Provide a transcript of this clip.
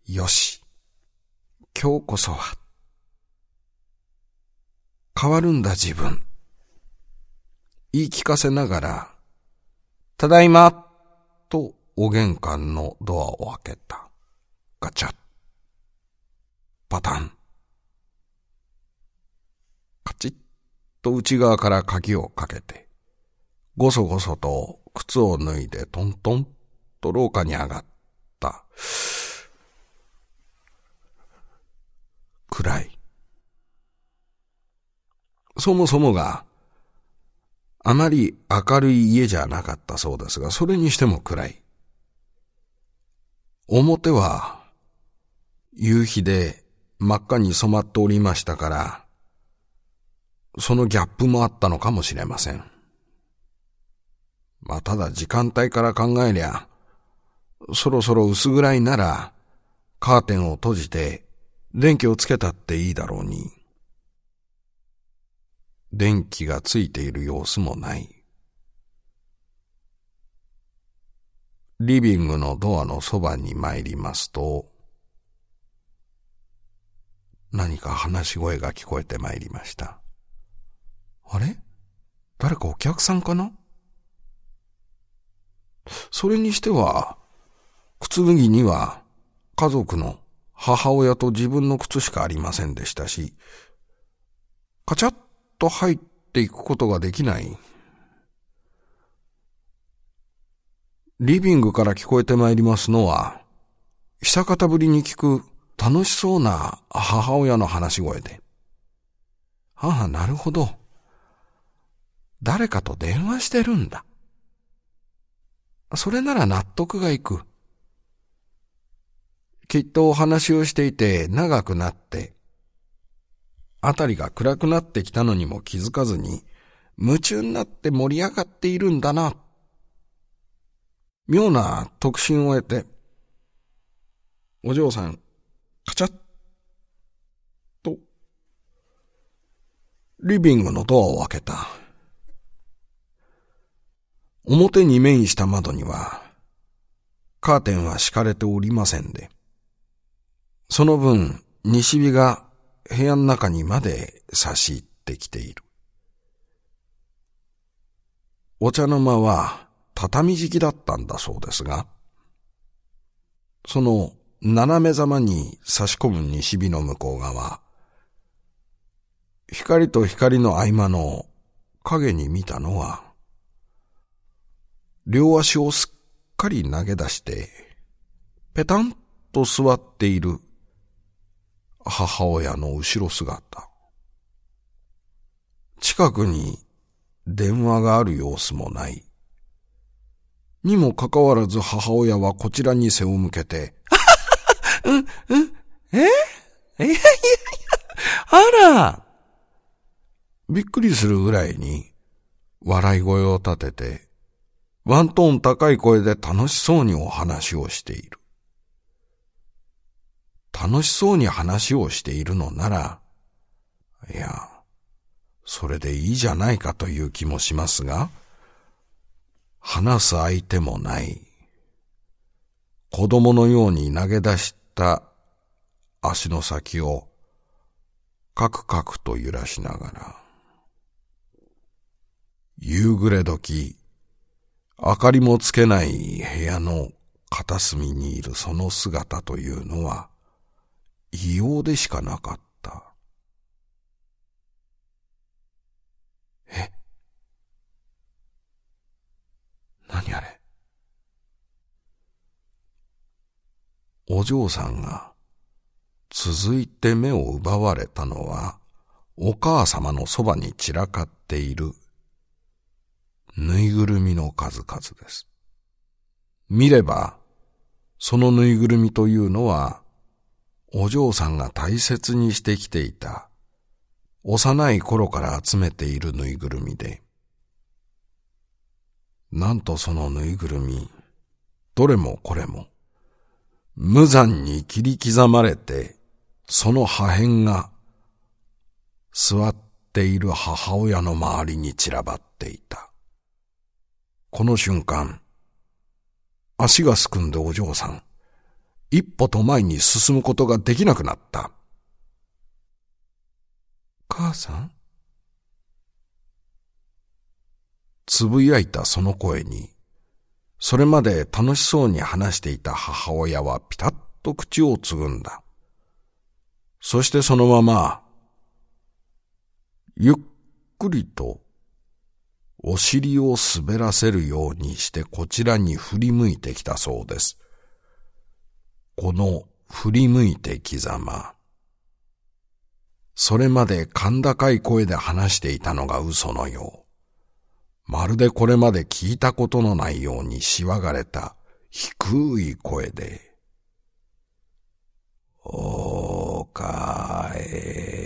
よし、今日こそは。変わるんだ自分。言い聞かせながら、ただいま、とお玄関のドアを開けた。ガチャッ。パタン。カチッと内側から鍵をかけて、ごそごそと靴を脱いでトントンと廊下に上がった。暗い。そもそもがあまり明るい家じゃなかったそうですが、それにしても暗い。表は夕日で真っ赤に染まっておりましたから、そのギャップもあったのかもしれません。ただ時間帯から考えりゃ、そろそろ薄暗いならカーテンを閉じて電気をつけたっていいだろうに。電気がついている様子もない。リビングのドアのそばに参りますと、何か話し声が聞こえて参りました。あれ？誰かお客さんかな？それにしては、靴脱ぎには家族の母親と自分の靴しかありませんでしたし、カチャッと入っていくことができない。リビングから聞こえてまいりますのは、久方ぶりに聞く楽しそうな母親の話し声で。ああ、なるほど。誰かと電話してるんだ。それなら納得がいく。きっとお話をしていて長くなって、あたりが暗くなってきたのにも気づかずに、夢中になって盛り上がっているんだな。妙な特進を得て、お嬢さん、カチャッと、リビングのドアを開けた。表に面した窓には、カーテンは敷かれておりませんで、その分、西日が部屋の中にまで差し入ってきている。お茶の間は畳敷きだったんだそうですが、その斜めざまに差し込む西日の向こう側、光と光の合間の影に見たのは、両足をすっかり投げ出して、ペタンと座っている母親の後ろ姿。近くに電話がある様子もない。にもかかわらず母親はこちらに背を向けて、あらびっくりするぐらいに笑い声を立てて、ワントーン高い声で楽しそうにお話をしている。楽しそうに話をしているのなら、いや、それでいいじゃないかという気もしますが、話す相手もない。子供のように投げ出した足の先をカクカクと揺らしながら、夕暮れ時、明かりもつけない部屋の片隅にいるその姿というのは異様でしかなかった。何あれ？お嬢さんが続いて目を奪われたのは、お母様のそばに散らかっているぬいぐるみの数々です。見れば、そのぬいぐるみというのは、お嬢さんが大切にしてきていた、幼い頃から集めているぬいぐるみで、なんとそのぬいぐるみ、どれもこれも、無残に切り刻まれて、その破片が、座っている母親の周りに散らばっていた。この瞬間、足がすくんでお嬢さん、 一歩と前に進むことができなくなった。母さん？つぶやいたその声に、それまで楽しそうに話していた母親はピタッと口をつぐんだ。そしてそのまま、ゆっくりとお尻を滑らせるようにしてこちらに振り向いてきたそうです。この振り向いてきざま、それまで甲高い声で話していたのが嘘のよう。まるでこれまで聞いたことのないようにしわがれた低い声で、おかえ